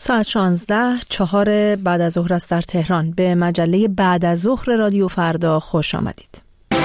ساعت 16:04 بعد از ظهر است در تهران. به مجله بعد از ظهر رادیو فردا خوش آمدید.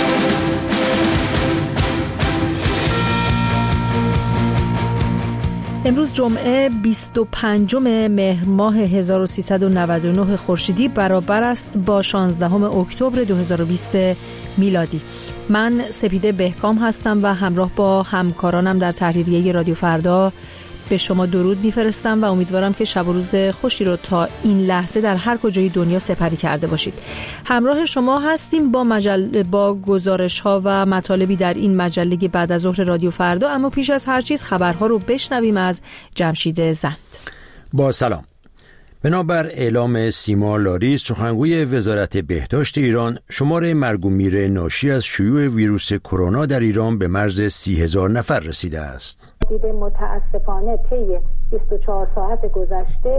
امروز جمعه 25 مهر ماه 1399 خورشیدی برابر است با 16 اکتبر 2020 میلادی. من سپیده بهکام هستم و همراه با همکارانم در تحریریه رادیو فردا به شما درود میفرستم و امیدوارم که شب و روز خوشی رو تا این لحظه در هر کجای دنیا سپری کرده باشید. همراه شما هستیم با گزارش‌ها و مطالبی در این مجله بعد از ظهر رادیو فردا، اما پیش از هر چیز خبرها رو بشنویم از جمشید زند. با سلام. بنابر اعلام سیما لاریس، سخنگوی وزارت بهداشت ایران، شمار مرگ و میر ناشی از شیوع ویروس کرونا در ایران به مرز 30,000 نفر رسیده است. متاسفانه طی 24 ساعت گذشته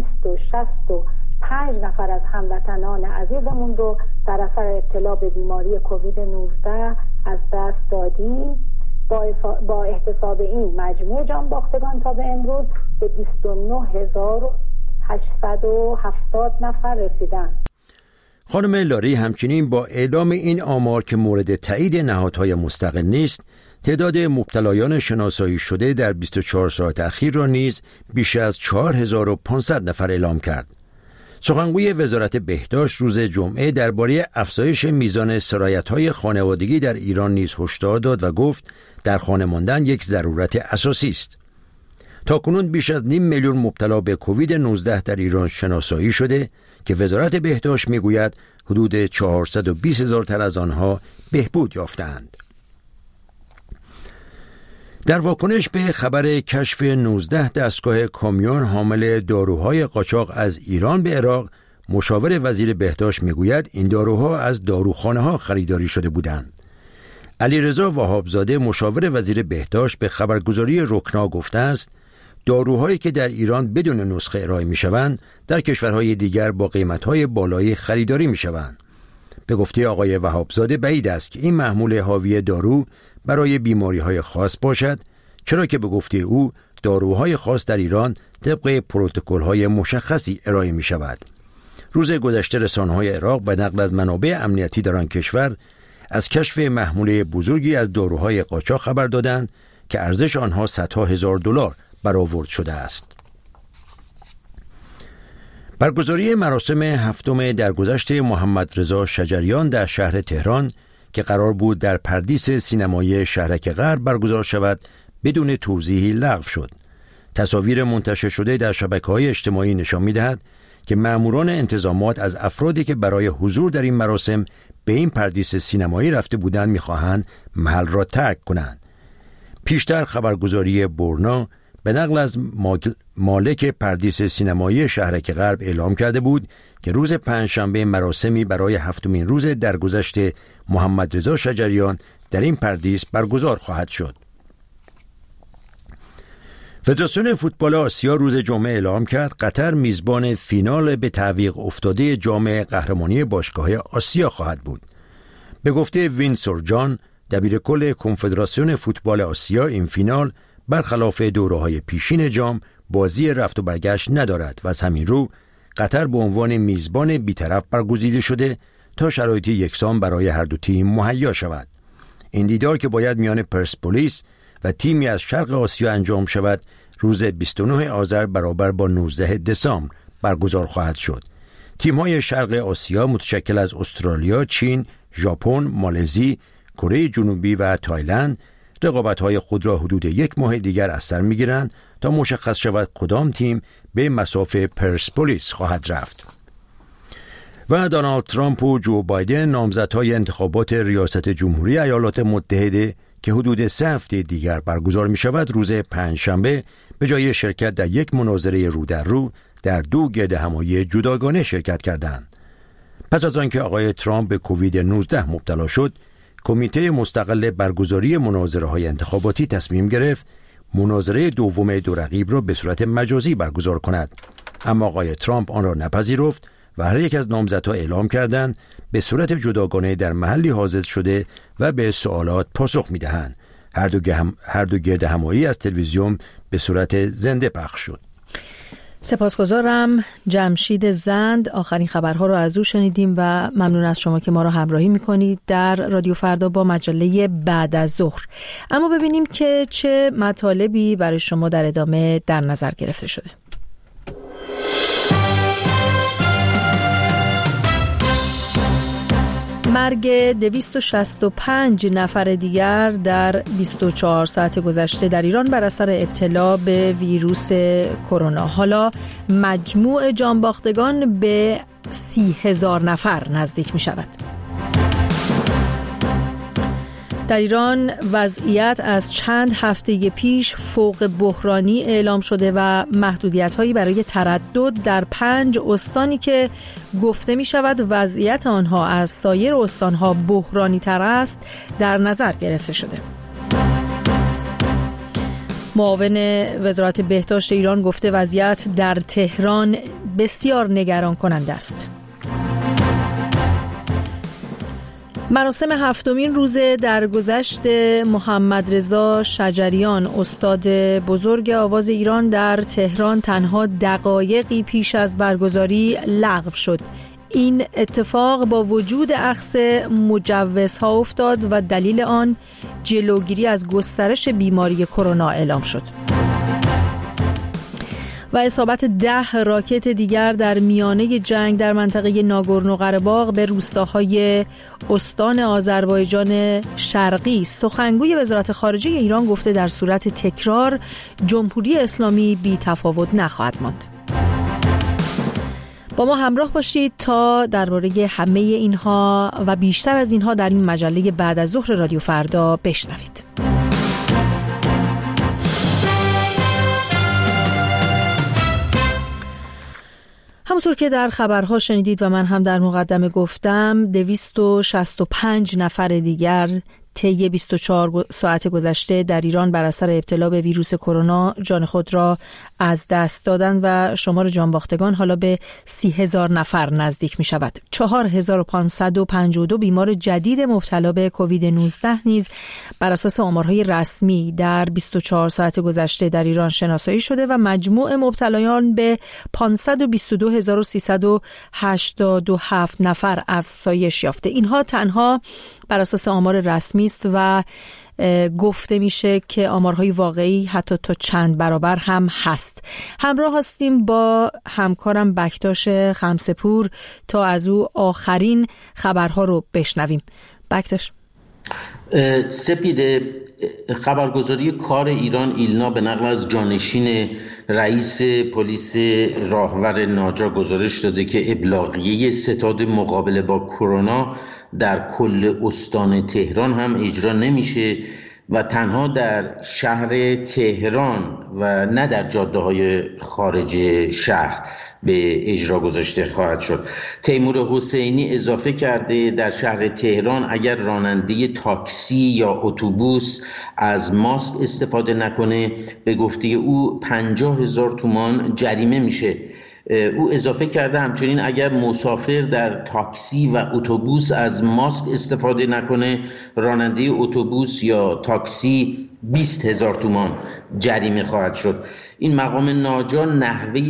265 نفر از هموطنان عزیزمون رو در اثر ابتلا به بیماری کووید 19 از دست دادیم. با احتساب این مجموع جانباختگان تا به امروز به 29,870 نفر رسیدن. خانم لاری همچنین با اعلام این آمار که مورد تایید نهادهای مستقل نیست، تعداد مبتلایان شناسایی شده در 24 ساعت اخیر را نیز بیش از 4,500 نفر اعلام کرد. سخنگوی وزارت بهداشت روز جمعه درباره افزایش میزان سرایت‌های خانوادگی در ایران نیز هشدار داد و گفت در خانه ماندن یک ضرورت اساسی است. تاکنون بیش از 500,000 مبتلا به کووید 19 در ایران شناسایی شده که وزارت بهداشت میگوید حدود 420,000 تن از آنها بهبود یافتند. در واکنش به خبر کشف 19 دستگاه کامیون حامل داروهای قاچاق از ایران به عراق، مشاور وزیر بهداشت میگوید این داروها از داروخانه ها خریداری شده بودند. علیرضا وهابزاده مشاور وزیر بهداشت به خبرگزاری رکنا گفته است داروهایی که در ایران بدون نسخه ارائه میشوند در کشورهای دیگر با قیمت‌های بالایی خریداری میشوند. به گفته آقای وهابزاده بعید است که این محمول حاوی دارو برای بیماری‌های خاص باشد، چرا که به گفته او داروهای خاص در ایران طبق پروتکل‌های مشخصی ارائه می‌شود. روز گذشته رسانه‌های عراق به نقل از منابع امنیتی در آن کشور از کشف محموله بزرگی از داروهای قاچاق خبر دادند که ارزش آنها صدها هزار دلار برآورد شده است. برگزاری مراسم هفتم درگذشت محمد رضا شجریان در شهر تهران که قرار بود در پردیس سینمایی شهرک غرب برگزار شود بدون توضیحی لغو شد. تصاویر منتشر شده در شبکه‌های اجتماعی نشان می‌دهد که ماموران انتظامات از افرادی که برای حضور در این مراسم به این پردیس سینمایی رفته بودند می‌خواهند محل را ترک کنند. پیشتر خبرگزاری برنا به نقل از مالک پردیس سینمایی شهرک غرب اعلام کرده بود که روز پنجشنبه مراسمی برای هفتمین روز درگذشت محمد رضا شجریان در این پردیس برگزار خواهد شد. فدراسیون فوتبال آسیا روز جمعه اعلام کرد قطر میزبان فینال به تعویق افتاده جام قهرمانی باشگاه‌های آسیا خواهد بود. به گفته وینسور جان، دبیرکل کنفدراسیون فوتبال آسیا، این فینال برخلاف دوره‌های پیشین جام بازی رفت و برگشت ندارد و از همین رو قطر به عنوان میزبان بی‌طرف برگزیده شده تا شرایط یکسان برای هر دو تیم مهیا شود. این دیدار که باید میان پرسپولیس و تیمی از شرق آسیا انجام شود روز 29 آذر برابر با 19 دسامبر برگزار خواهد شد. تیم‌های شرق آسیا متشکل از استرالیا، چین، ژاپن، مالزی، کره جنوبی و تایلند رقابت‌های خود را حدود یک ماه دیگر از سر می‌گیرند تا مشخص شود کدام تیم به مصاف پرسپولیس خواهد رفت. و دونالد ترامپ و جو بایدن نامزدهای انتخابات ریاست جمهوری ایالات متحده که حدود 3 هفته دیگر برگزار می‌شود روز پنجشنبه به جای شرکت در یک مناظره رو در رو در 2 گردهمایی جداگانه شرکت کردند. پس از آنکه آقای ترامپ به کووید 19 مبتلا شد، کمیته مستقل برگزاری مناظره‌های انتخاباتی تصمیم گرفت مناظره دوم دو رقیب را به صورت مجازی برگزار کند، اما آقای ترامپ آن را نپذیرفت و هر یک از نامزدها اعلام کردند به صورت جداگانه در محلی حاضر شده و به سوالات پاسخ می‌دهند. هر دو گردهمایی از تلویزیون به صورت زنده پخش شد. سپاسگزارم. جمشید زند، آخرین خبرها رو از او شنیدیم و ممنون از شما که ما رو همراهی میکنید در رادیو فردا با مجله بعد از ظهر. اما ببینیم که چه مطالبی برای شما در ادامه در نظر گرفته شده. مرگ 265 نفر دیگر در 24 ساعت گذشته در ایران بر اثر ابتلا به ویروس کرونا. حالا مجموع جانباختگان به 30,000 نفر نزدیک می شود. در ایران وضعیت از چند هفته پیش فوق بحرانی اعلام شده و محدودیت‌هایی برای تردد در 5 استانی که گفته می شود وضعیت آنها از سایر استانها بحرانی تر است در نظر گرفته شده. معاون وزارت بهداشت ایران گفته وضعیت در تهران بسیار نگران کننده است. مراسم 7مین روز درگذشت محمد رضا شجریان استاد بزرگ آواز ایران در تهران تنها دقایقی پیش از برگزاری لغو شد. این اتفاق با وجود اخذ مجوزها افتاد و دلیل آن جلوگیری از گسترش بیماری کرونا اعلام شد. و اصابت 10 راکت دیگر در میانه جنگ در منطقه ناگورنو قره‌باغ به روستاهای استان آذربایجان شرقی. سخنگوی وزارت خارجه ایران گفته در صورت تکرار جمهوری اسلامی بی تفاوت نخواهد ماند. با ما همراه باشید تا درباره همه اینها و بیشتر از اینها در این مجله بعد از ظهر رادیو فردا بشنوید. همونطور که در خبرها شنیدید و من هم در مقدمه گفتم 265 نفر دیگر طی 24 ساعت گذشته در ایران بر اثر ابتلا به ویروس کرونا جان خود را از دست دادن و شمار جانباختگان حالا به 30,000 نفر نزدیک می شود. 4,552 بیمار جدید مبتلا به کووید 19 نیز بر اساس آمارهای رسمی در 24 ساعت گذشته در ایران شناسایی شده و مجموع مبتلایان به 522,387 نفر افزایش یافته. اینها تنها بر اساس آمار رسمی است و گفته میشه که آمارهای واقعی حتی تا چند برابر هم هست. همراه هستیم با همکارم بکتاش خمسه‌پور تا از او آخرین خبرها رو بشنویم. بکتاش. سپید، خبرگزاری کار ایران ایلنا به نقل از جانشین رئیس پلیس راهور ناجا گزارش داده که ابلاغیه ستاد مقابله با کرونا در کل استان تهران هم اجرا نمیشه و تنها در شهر تهران و نه در جاده‌های خارج شهر به اجرا گذاشته خواهد شد. تیمور حسینی اضافه کرده در شهر تهران اگر راننده تاکسی یا اتوبوس از ماسک استفاده نکنه به گفته او 50,000 تومان جریمه میشه. او اضافه کرده همچنین اگر مسافر در تاکسی و اتوبوس از ماسک استفاده نکنه راننده اتوبوس یا تاکسی 20,000 تومان جریمه خواهد شد. این مقام ناجا نحوه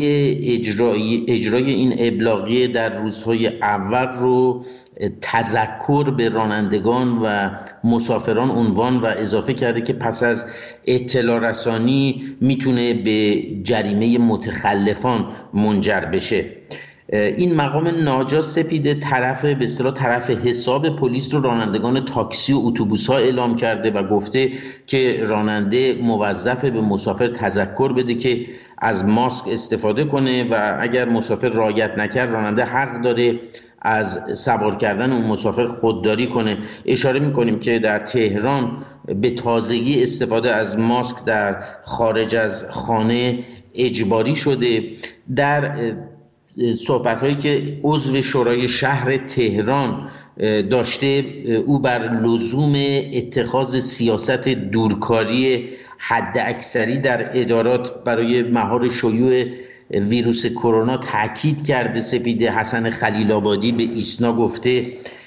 اجرای این ابلاغیه در روزهای اول رو تذکر به رانندگان و مسافران عنوان و اضافه کرده که پس از اطلاع رسانی میتونه به جریمه متخلفان منجر بشه. این مقام ناجا سپیده به اصطلاح طرف حساب پلیس رو رانندگان تاکسی و اتوبوس ها اعلام کرده و گفته که راننده موظفه به مسافر تذکر بده که از ماسک استفاده کنه و اگر مسافر رعایت نکرد راننده حق داره از سوار کردن اون مسافر خودداری کنه. اشاره میکنیم که در تهران به تازگی استفاده از ماسک در خارج از خانه اجباری شده. در صحبت‌هایی که عضو شورای شهر تهران داشته او بر لزوم اتخاذ سیاست دورکاری حد اکثری در ادارات برای مهار شیوع ویروس کرونا تاکید کرده. سپیده حسن خلیل آبادی به ایسنا گفته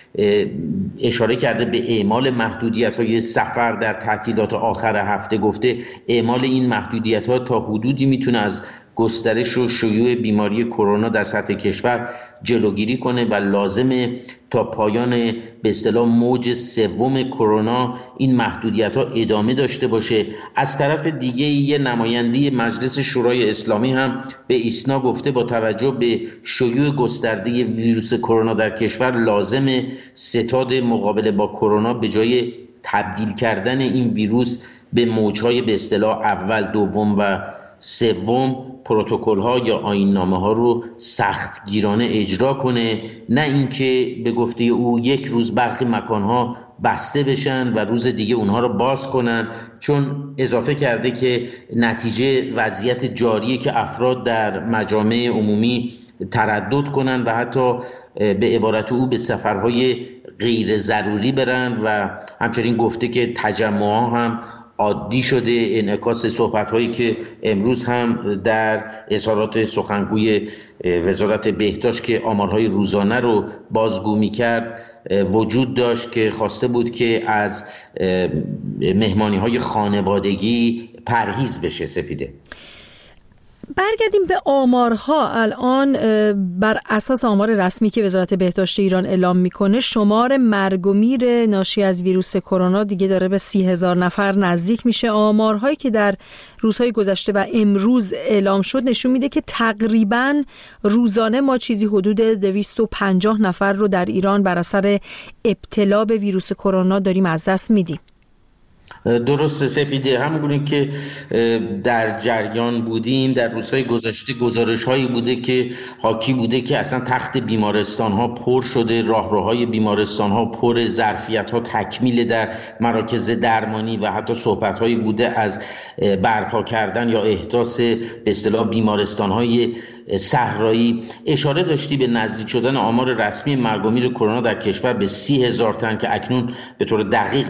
اشاره کرده به اعمال محدودیت‌های سفر در تعطیلات آخر هفته، گفته اعمال این محدودیت‌ها تا حدودی میتونه از گسترش و شیوع بیماری کرونا در سطح کشور جلوگیری کنه و لازمه تا پایان به اصطلاح موج سوم کرونا این محدودیت ها ادامه داشته باشه. از طرف دیگه یه نماینده مجلس شورای اسلامی هم به ایسنا گفته با توجه به شیوع گسترده ویروس کرونا در کشور لازمه ستاد مقابله با کرونا به جای تبدیل کردن این ویروس به موج‌های به اصطلاح اول، دوم و سوم پروتکل‌ها یا آیین‌نامه‌ها رو سختگیرانه اجرا کنه، نه اینکه به گفته او یک روز برخی مکان‌ها بسته بشن و روز دیگه اونها رو باز کنن، چون اضافه کرده که نتیجه وضعیت جاریه که افراد در مجامع عمومی تردد کنن و حتی به عبارت او به سفرهای غیر ضروری برن و همچنین گفته که تجمع‌ها هم عادی شده. انعکاس صحبت‌هایی که امروز هم در اظهارات سخنگوی وزارت بهداشت که آمارهای روزانه رو بازگو می‌کرد وجود داشت که خواسته بود که از مهمانی‌های خانوادگی پرهیز بشه. سپیده، برگردیم به آمارها. الان بر اساس آمار رسمی که وزارت بهداشت ایران اعلام میکنه شمار مرگ و میر ناشی از ویروس کرونا دیگه داره به 30,000 نفر نزدیک میشه. آمارهایی که در روزهای گذشته و امروز اعلام شد نشون میده که تقریباً روزانه ما چیزی حدود 250 نفر رو در ایران بر اثر ابتلا به ویروس کرونا داریم از دست میدیم. درسته سپیده، همونگونه که در جریان بودیم در روزهای گذشته گزارش هایی بوده که حاکی بوده که اصلا تخت بیمارستان ها پر شده، راهروهای بیمارستان ها پر، ظرفیت ها تکمیل در مراکز درمانی و حتی صحبت هایی بوده از برپا کردن یا احداث به اصطلاح بیمارستان های صحرایی. اشاره داشتی به نزدیک شدن آمار رسمی مرگ و میر کرونا در کشور به 30,000 تن که اکنون به طور دقیق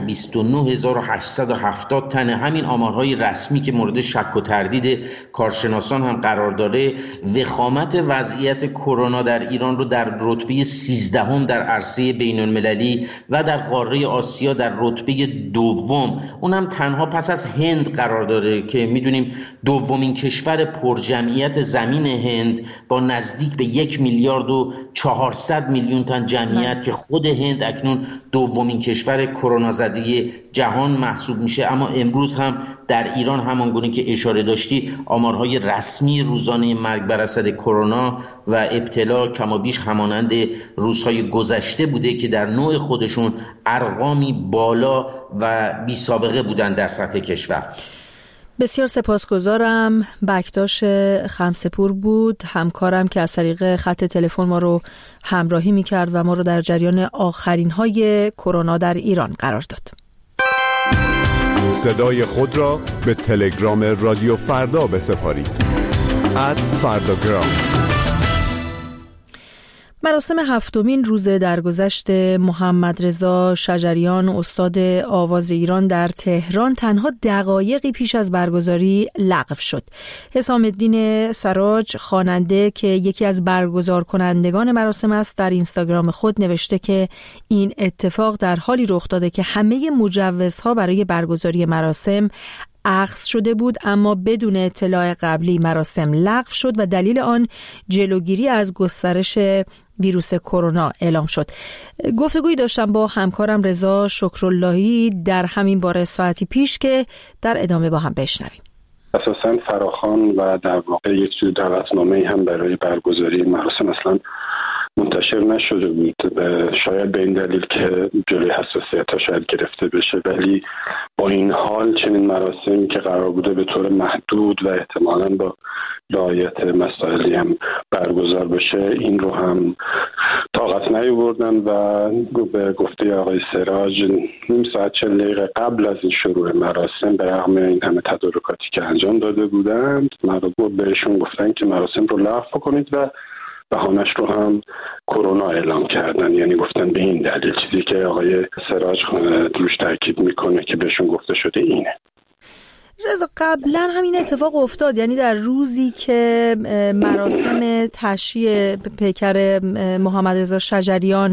29,870 تن. همین آمارهای رسمی که مورد شک و تردید کارشناسان هم قرار داره وخامت وضعیت کرونا در ایران رو در رتبه 13 در عرصه بین المللی و در قاره آسیا در رتبه دوم، اونم تنها پس از هند قرار داره که میدونیم دومین کشور پرجمعیت زمین هند با نزدیک به 1,400,000,000 تن جمعیت که خود هند اکنون دومین کشور کرونا زده جهان محسوب میشه. اما امروز هم در ایران همانگونه که اشاره داشتی آمارهای رسمی روزانه مرگ بر اثر کرونا و ابتلا کمابیش همانند روزهای گذشته بوده که در نوع خودشون ارقامی بالا و بی سابقه بودن در سطح کشور. بسیار سپاسگزارم. بکتاش خمسپور بود همکارم که از طریق خط تلفن ما رو همراهی میکرد و ما رو در جریان آخرین های کرونا در ایران قرار داد. صدای خود را به تلگرام رادیو فردا بسپارید @فرداگرام. مراسم هفتمین روز درگذشت محمد رضا شجریان استاد آواز ایران در تهران تنها دقایقی پیش از برگزاری لغو شد. حسام الدین سراج خواننده که یکی از برگزار کنندگان مراسم است در اینستاگرام خود نوشته که این اتفاق در حالی رخ داده که همه مجوزها برای برگزاری مراسم اخذ شده بود، اما بدون اطلاع قبلی مراسم لغو شد و دلیل آن جلوگیری از گسترش ویروس کرونا اعلام شد. گفتگویی داشتم با همکارم رضا شکراللهی در همین باره ساعتی پیش که در ادامه با هم بشنویم. اساساً فراخوان و در واقع یک سری دعوتنامه‌ای هم برای برگزاری مراسم اصلا منتشر نشده بود، شاید به این دلیل که جلوی حساسیت‌ها شاید گرفته بشه، ولی با این حال چنین مراسمی که قرار بوده به طور محدود و احتمالاً با رعایت مسائلی هم برگزار بشه این رو هم طاقت نیاوردن و به گفته آقای سراج نیم ساعت 40 دقیقه قبل از این شروع مراسم به رغم این همه تدارکاتی که انجام داده بودند بهشون گفتن که مراسم رو لغو کنید و بهانش رو هم کرونا اعلام کردن. یعنی گفتن به این دلیل، چیزی که آقای سراج روش تاکید میکنه که بهشون گفته شده اینه. رضا قبلا همین اتفاق افتاد، یعنی در روزی که مراسم تشییع پیکر محمد رضا شجریان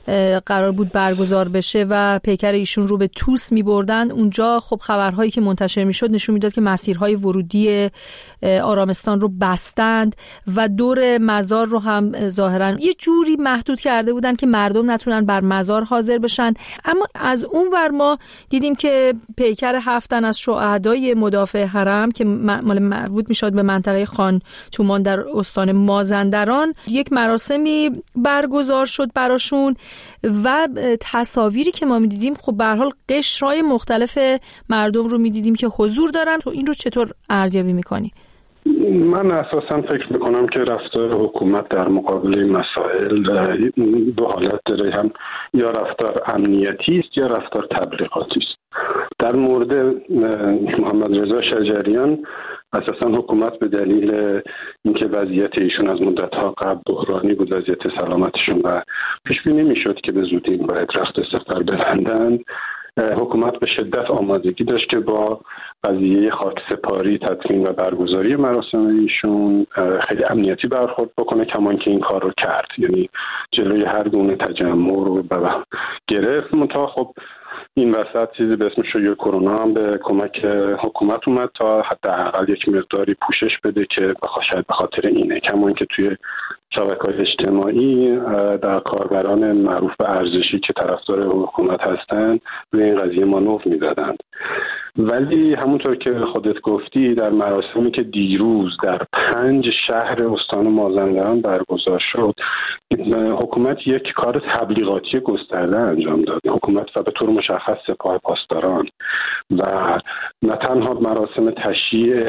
قرار بود برگزار بشه و پیکر ایشون رو به توس می‌بردن. اونجا خب خبرهایی که منتشر می‌شد نشون میداد که مسیرهای ورودی آرامستان رو بستند و دور مزار رو هم ظاهراً یه جوری محدود کرده بودن که مردم نتونن بر مزار حاضر بشن. اما از اون ور ما دیدیم که پیکر 7 تن از شهدای مدافع حرم که مربوط میشد به منطقه خان تومان در استان مازندران یک مراسمی برگزار شد براشون و تصاویری که ما میدیدیم خب به هر حال قشرهای مختلف مردم رو میدیدیم که حضور دارن. تو این رو چطور ارزیابی میکنی؟ من اساسا فکر میکنم که رفتار حکومت در مقابل این مسائل دو حالت داره، هم یا رفتار امنیتی است یا رفتار تبلیغاتی است. در مورد محمد رضا شجریان اساسا حکومت به دلیل اینکه وضعیت ایشون از مدت‌ها قبل بحرانی بود، وضعیت سلامتشون و پیش بینی میشد که به زودی باید رخت سفر ببندند، حکومت به شدت آمادگی داشت که با قضیه خاکسپاری تدفین و برگزاری مراسم ایشون خیلی امنیتی برخورد بکنه، کمان که این کار رو کرد، یعنی جلوی هر گونه تجمع رو گرفت. منتها خب این وسط چیزی به اسم شیوع کرونا هم به کمک حکومت اومد تا حداقل یک مقداری پوشش بده که شاید به خاطر اینه، کمان که توی شبکه‌های اجتماعی در کاربران معروف به ارزشی که طرفدار حکومت هستند روی این قضیه مانور می‌زدند. ولی همونطور که خودت گفتی در مراسمی که دیروز در 5 شهر استان مازندران برگزار شد، حکومت یک کار تبلیغاتی گسترده انجام داد. حکومت و به طور مشخص سپاه پاسداران و نه تنها مراسم تشییع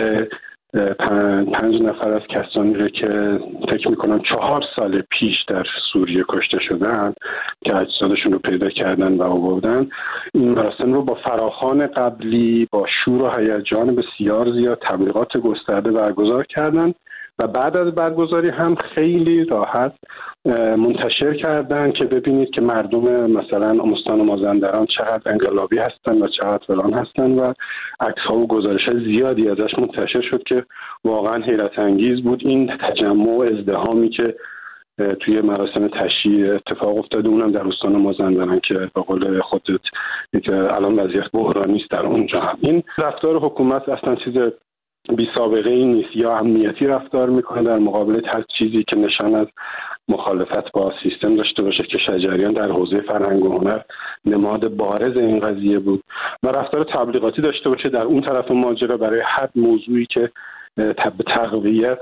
5 نفر از کسانی رو که فکر میکنم 4 سال پیش در سوریه کشته شدن که اجسادشون رو پیدا کردن و آوردن، این مراسم رو با فراخوان قبلی با شور و هیجان بسیار زیاد تبلیغات گسترده برگزار کردن و بعد از برگزاری هم خیلی راحت منتشر کردن که ببینید که مردم مثلا استان مازندران چقدر انقلابی هستن و چقدر فلان هستن و عکس‌ها و گزارش‌های زیادی ازش منتشر شد که واقعا حیرت انگیز بود. این تجمع و ازدحامی که توی مراسم تشییع اتفاق افتاده، اونم در استان مازندران که به قول خودت الان وضعیت بحرانی است در اونجا، این رفتار حکومت اصلا چیز بی سابقه ای نیست، یا امنیتی رفتار میکنه در مقابل هر چیزی که نشان از مخالفت با سیستم داشته باشه که شجریان در حوزه فرهنگ و هنر نماد بارز این قضیه بود، و رفتار تبلیغاتی داشته باشه در اون طرف ماجرا برای هر موضوعی که به تقویت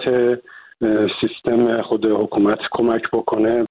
سیستم خود حکومت کمک بکنه.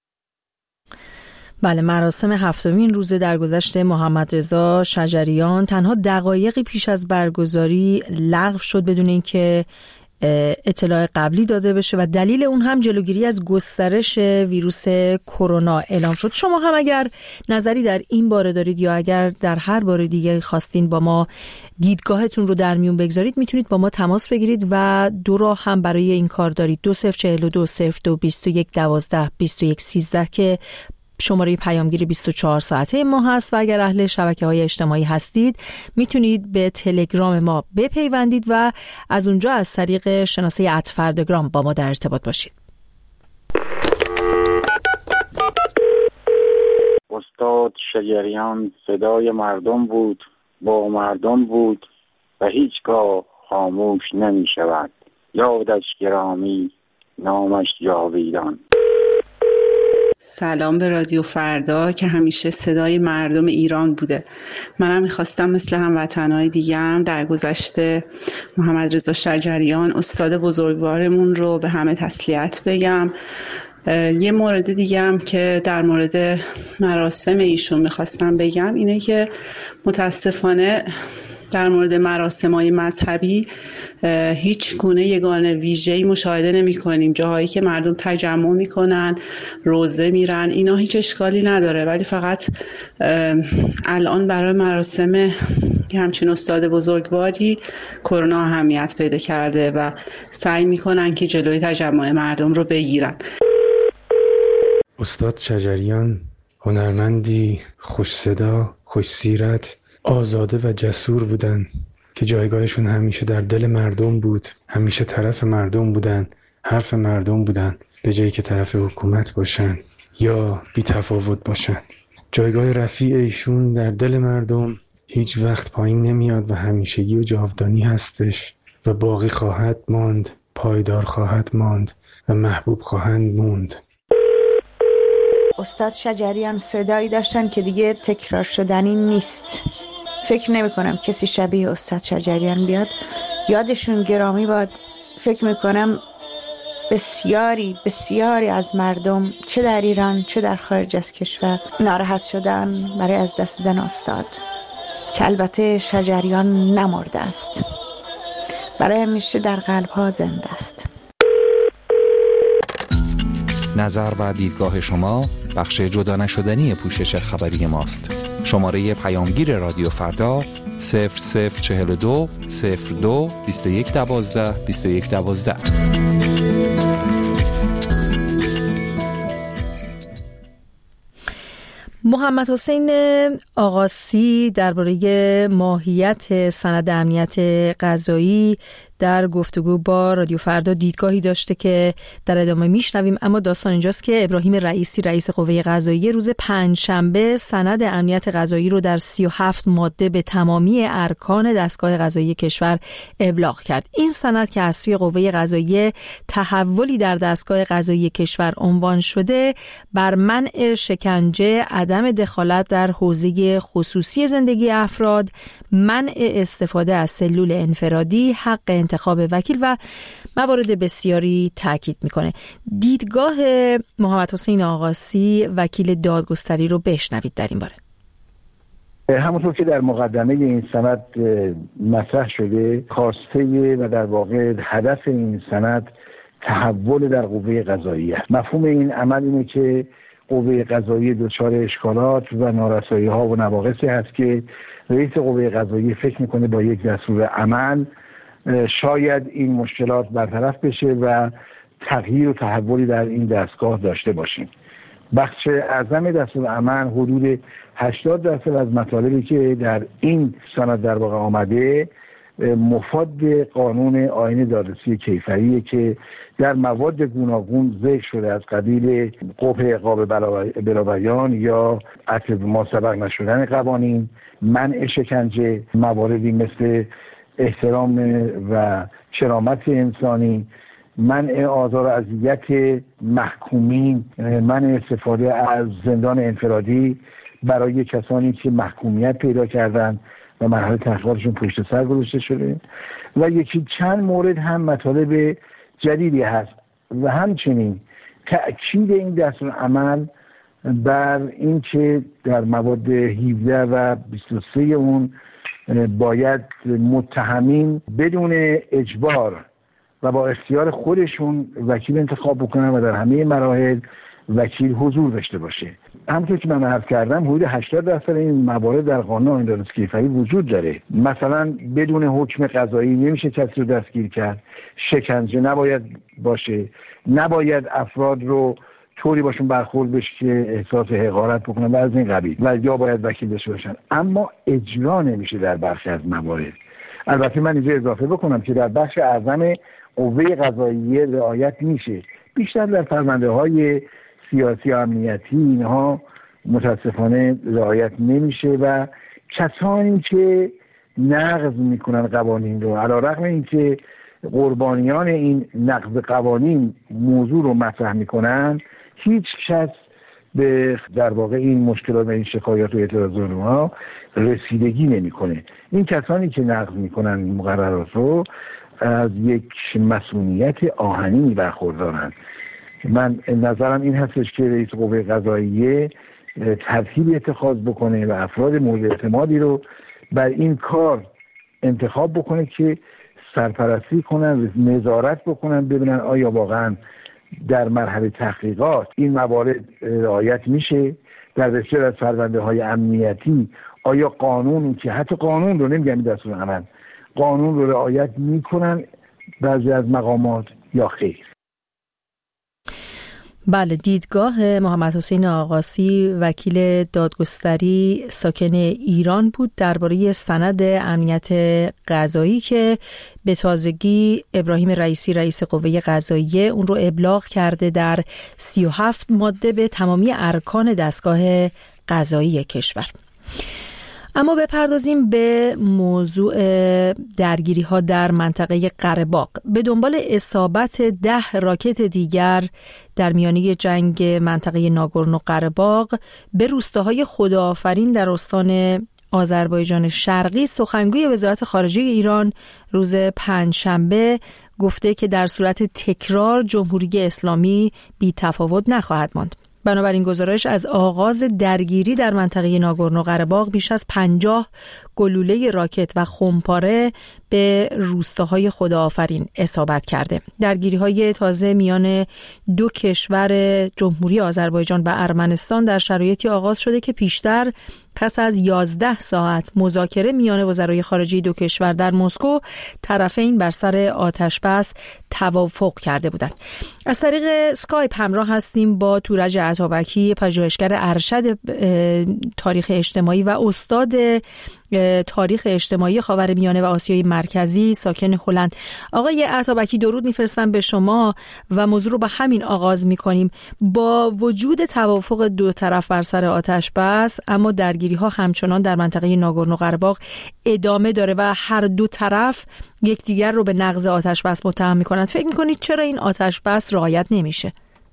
بله، مراسم 7مین روزه درگذشت محمد رضا شجریان تنها دقایقی پیش از برگزاری لغو شد بدون اینکه اطلاع قبلی داده بشه و دلیل اون هم جلوگیری از گسترش ویروس کرونا اعلام شد. شما هم اگر نظری در این باره دارید یا اگر در هر باره دیگه خواستین با ما دیدگاهتون رو در میون بگذارید، میتونید با ما تماس بگیرید و دو راه هم برای این کار دارید: 2042 02 21 12 21 13 که شماره پیامگیر 24 ساعته ما هست، و اگر اهل شبکه‌های اجتماعی هستید میتونید به تلگرام ما بپیوندید و از اونجا از طریق شناسه @فردگرام با ما در ارتباط باشید. استاد شجریان صدای مردم بود، با مردم بود و هیچگاه خاموش نمی شود. یادش گرامی، نامش جاویدان. سلام به رادیو فردا که همیشه صدای مردم ایران بوده. منم میخواستم مثل هموطنهای دیگه‌ام در گذشته محمد رضا شجریان استاد بزرگوارمون رو به همه تسلیت بگم. یه مورد دیگه هم که در مورد مراسم ایشون میخواستم بگم اینه که متاسفانه در مورد مراسم‌های مذهبی هیچ گونه یگانه ویژه‌ای مشاهده نمی‌کنیم. جاهایی که مردم تجمع می‌کنن، روزه میرن، اینا هیچ اشکالی نداره، ولی فقط الان برای مراسم همچین استاد بزرگواری کرونا اهمیت پیدا کرده و سعی می‌کنن که جلوی تجمع مردم رو بگیرن. استاد شجریان هنرمندی خوش صدا، خوش سیرت، آزاده و جسور بودن که جایگاهشون همیشه در دل مردم بود، همیشه طرف مردم بودن، حرف مردم بودن، به جایی که طرف حکومت باشن. یا بی تفاوت باشن. جایگاه رفیع ایشون در دل مردم هیچ وقت پایین نمیاد و همیشگی و جاودانی هستش و باقی خواهد ماند، پایدار خواهد ماند و محبوب خواهند موند. استاد شجریان صدایی داشتن که دیگه تکرار شدنی نیست. فکر نمی کنم کسی شبیه استاد شجریان بیاد. یادشون گرامی باد. فکر می کنم بسیاری از مردم چه در ایران چه در خارج از کشور ناراحت شدن برای از دست دادن استاد، که البته شجریان نمرده است، برای همیشه در قلب ها زنده است. نظر و دیدگاه شما بخش جدا نشدنی پوشش خبری ماست. شماره پیامگیر رادیو فردا 0042 02 2112 2112. محمد حسین آقاسی درباره ماهیت سند امنیت غذایی در گفتگو با رادیو فردا دیدگاهی داشته که در ادامه میشنویم، اما داستان اینجاست که ابراهیم رئیسی رئیس قوه قضاییه روز پنجشنبه سند امنیت غذایی رو در 37 ماده به تمامی ارکان دستگاه قضایی کشور ابلاغ کرد. این سند که از سوی قوه قضاییه تحولی در دستگاه قضایی کشور عنوان شده، بر منع شکنجه، عدم دخالت در حوزه خصوصی زندگی افراد، منع استفاده از سلول انفرادی، حق انتخاب وکیل و موارد بسیاری تاکید میکنه. دیدگاه محمد حسین آقاسی وکیل دادگستری رو بشنوید در این باره. همونطور که در مقدمه این سند مطرح شده، خواسته و در واقع هدف این سند تحول در قوه قضاییه. مفهوم این عمل اینه که قوه قضاییه دچار اشکالات و نارسایی ها و نواقصی هست که رئیس قوه قضاییه فکر میکنه با یک دستور عمل شاید این مشکلات برطرف بشه و تغییر و تحولی در این دستگاه داشته باشیم. بخش اعظم دستور عمل حدود 80% از مطالبی که در این سند در واقع آمده مفاد قانون آیین دادرسی کیفریه که در مواد گوناگون ذکر شده، از قبیل قبح عقاب بلابیان یا عطف ما سبق نشدن قوانین، منع شکنجه، مواردی مثل احترام و کرامت انسانی، منع آزار و اذیت محکومین، منع استفاده از زندان انفرادی برای کسانی که محکومیت پیدا کردن و مرحله تحقیقاتشون پشت سر گذاشته شده و یکی چند مورد هم مطالب جدیدی هست و همچنین تأکید این دستور عمل بر این که در مواد 17 و 23 اون باید متهمین بدون اجبار و با اختیار خودشون وکیل انتخاب بکنن و در همه مراحل وکیل حضور داشته باشه. همونطور که من عرض کردم حدود 80% این موارد در قانون آیین دادرسی کیفری وجود داره. مثلا بدون حکم قضایی نمیشه کسی رو دستگیر کرد، شکنجه نباید باشه، نباید افراد رو طوری باشون برخورد بشه که احساس حقارت بکنن و از این قبیل، و یا باید وکیل داشته باشن، اما اجرا نمیشه در برخی از موارد. البته من اینجا اضافه بکنم که در بخش اعظم قوه قضاییه رعایت میشه، بیشتر در پرونده‌های سیاسی و امنیتی اینها متاسفانه رعایت نمیشه و کسانی که نقض میکنن قوانین رو، علیرغم اینکه قربانیان این نقض قوانین موضوع رو مطرح میکنن، هیچ کس به در واقع این مشکلات و این شکایات و اعتراضات اونها رسیدگی نمیکنه. این کسانی که نقض میکنن این مقررات رو از یک مسئولیت آهنی برخوردارن. من نظرم این هستش که رئیس قوه قضاییه ترتیبی اتخاذ بکنه و افراد مورد اعتمادی رو بر این کار انتخاب بکنه که سرپرستی کنن، نظارت بکنن، ببینن آیا واقعا در مرحله تحقیقات این موارد رعایت میشه. در بسیار از پرونده‌های امنیتی آیا قانونی که حتی قانون رو نمیگم دستور عمل، قانون رو رعایت میکنن بعضی از مقامات یا خیر. بله، دیدگاه محمد حسین آقاسی وکیل دادگستری ساکن ایران بود درباره سند امنیت قضایی که به تازگی ابراهیم رئیسی رئیس قوه قضاییه اون رو ابلاغ کرده در 37 ماده به تمامی ارکان دستگاه قضایی کشور. اما بپردازیم به موضوع درگیری ها در منطقه قره‌باغ. به دنبال اصابت 10 راکت دیگر در میانه جنگ منطقه ناگورنو قره‌باغ به روستاهای خداآفرین در استان آذربایجان شرقی، سخنگوی وزارت خارجه ایران روز پنجشنبه گفته که در صورت تکرار جمهوری اسلامی بی تفاوت نخواهد ماند. بنابراین گزارش از آغاز درگیری در منطقه ناگورنو قره‌باغ بیش از 50 گلوله راکت و خمپاره به روستاهای خداآفرین اصابت کرده. درگیری‌های تازه میان دو کشور جمهوری آذربایجان و ارمنستان در شرایطی آغاز شده که پیشتر پس از 11 ساعت مذاکره میان وزرای خارجه دو کشور در مسکو، طرفین بر سر آتشبس توافق کرده بودند. از طریق اسکایپ همراه هستیم با تورج عطابکی، پژوهشگر ارشد تاریخ اجتماعی و استاد تاریخ اجتماعی خاورمیانه و آسیای مرکزی ساکن هلند. آقای عطابکی، درود میفرستم به شما و موضوع رو به همین آغاز میکنیم. با وجود توافق دو طرف بر سر آتش بس، اما درگیری ها همچنان در منطقه ناگورنو قره‌باغ ادامه داره و هر دو طرف یکدیگر رو به نقض آتش بس متهم میکنند. فکر میکنید چرا این آتش بس رعایت نمیشه؟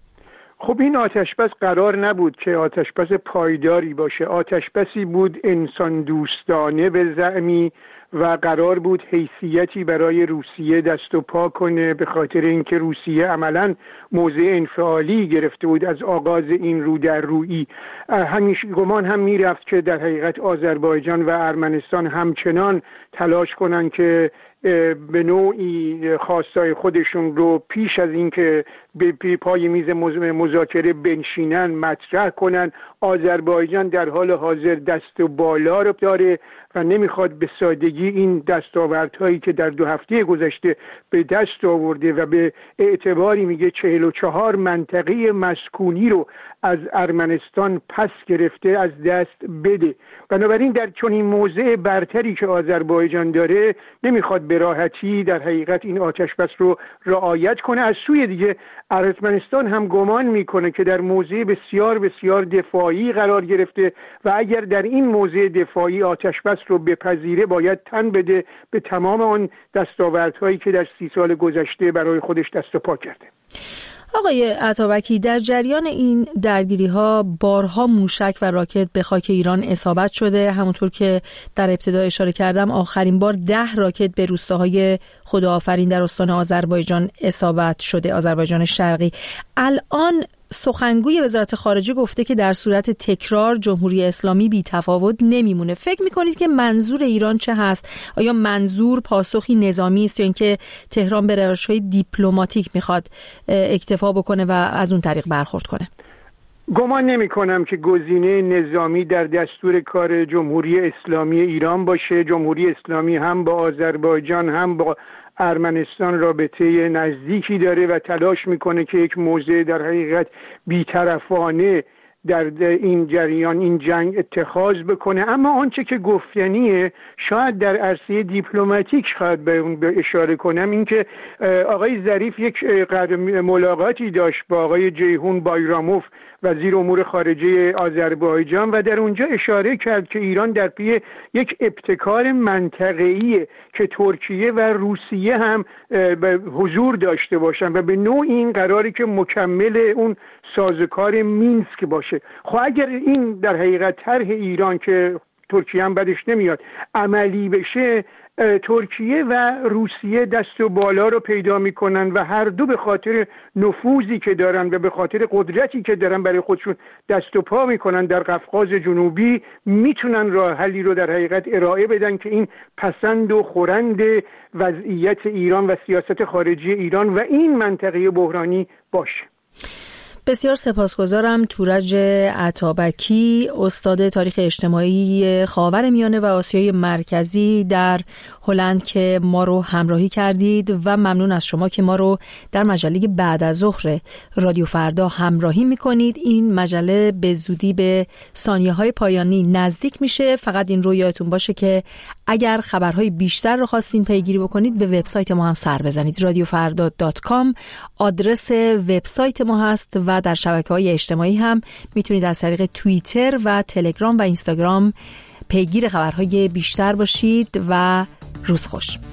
خب این آتشبس قرار نبود که آتشبس پایداری باشه. آتشبسی بود انسان دوستانه به زعمی و قرار بود حیثیتی برای روسیه دست و پا کنه، به خاطر اینکه روسیه عملاً موضع انفعالی گرفته بود از آغاز این رو در رویی. همیشه گمان هم میرفت که در حقیقت آذربایجان و ارمنستان همچنان تلاش کنن که به نوعی خواستای خودشون رو پیش از اینکه به پای میز مذاکره بنشینن مطرح کنن. آذربایجان در حال حاضر دست و بالا رو داره و نمیخواد به سادگی این دستاوردهایی که در 2 هفته گذشته به دست آورده و به اعتباری میگه 44 منطقه مسکونی رو از ارمنستان پس گرفته از دست بده. بنابراین در چنین موضع برتری که آذربایجان داره نمیخواد به راحتی در حقیقت این آتشبس رو رعایت کنه. از سوی دیگه ارمنستان هم گمان میکنه که در موضع بسیار بسیار دفاعی قرار گرفته و اگر در این موضع دفاعی آتشبس رو بپذیره باید تن بده به تمام آن دستاوردهایی که در 30 سال گذشته برای خودش دست و پا کرده. آقای عطابکی، در جریان این درگیری‌ها بارها موشک و راکت به خاک ایران اصابت شده. همونطور که در ابتدا اشاره کردم آخرین بار 10 راکت به روستاهای خداآفرین در استان آذربایجان اصابت شده، آذربایجان شرقی. الان سخنگوی وزارت خارجه گفته که در صورت تکرار جمهوری اسلامی بی تفاوت نمیمونه. فکر میکنید که منظور ایران چه هست؟ آیا منظور پاسخی نظامی است یا اینکه تهران به روش‌های دیپلماتیک میخواد اکتفا بکنه و از اون طریق برخورد کنه؟ گمان نمی کنم که گزینه نظامی در دستور کار جمهوری اسلامی ایران باشه. جمهوری اسلامی هم با آذربایجان هم با ارمنستان رابطه نزدیکی داره و تلاش میکنه که یک موضع در حقیقت بی‌طرفانه در این جریان این جنگ اتخاذ بکنه. اما آنچه که گفتنیه شاید در عرصه دیپلماتیک شاید به اون اشاره کنم، این که آقای ظریف یک ملاقاتی داشت با آقای جیهون بایراموف وزیر امور خارجه آذربایجان و در اونجا اشاره کرد که ایران در پی یک ابتکار منطقه‌ایه که ترکیه و روسیه هم حضور داشته باشن و به نوع این قراری که مکمل اون سازوکار مینسک باشه. خب اگر این در حقیقت طرح ایران که ترکیه هم بدش نمیاد عملی بشه، ترکیه و روسیه دست و بالا رو پیدا میکنن و هر دو به خاطر نفوذی که دارن و به خاطر قدرتی که دارن برای خودشون دست و پا میکنن در قفقاز جنوبی میتونن راه حلی رو در حقیقت ارائه بدن که این پسند و خورند وضعیت ایران و سیاست خارجی ایران و این منطقه بحرانی باشه. بسیار سپاسگزارم تورج عطابکی، استاد تاریخ اجتماعی خاورمیانه و آسیای مرکزی در هلند که ما رو همراهی کردید و ممنون از شما که ما رو در مجله بعد از ظهر رادیو فردا همراهی میکنید. این مجله به زودی به ثانیه‌های پایانی نزدیک میشه. فقط این رو یادتون باشه که اگر خبرهای بیشتر رو خواستین پیگیری بکنید به وبسایت ما هم سر بزنید. radiofarda.com آدرس وبسایت ما هست و در شبکه‌های اجتماعی هم میتونید از طریق توییتر و تلگرام و اینستاگرام پیگیر خبرهای بیشتر باشید و روز خوش.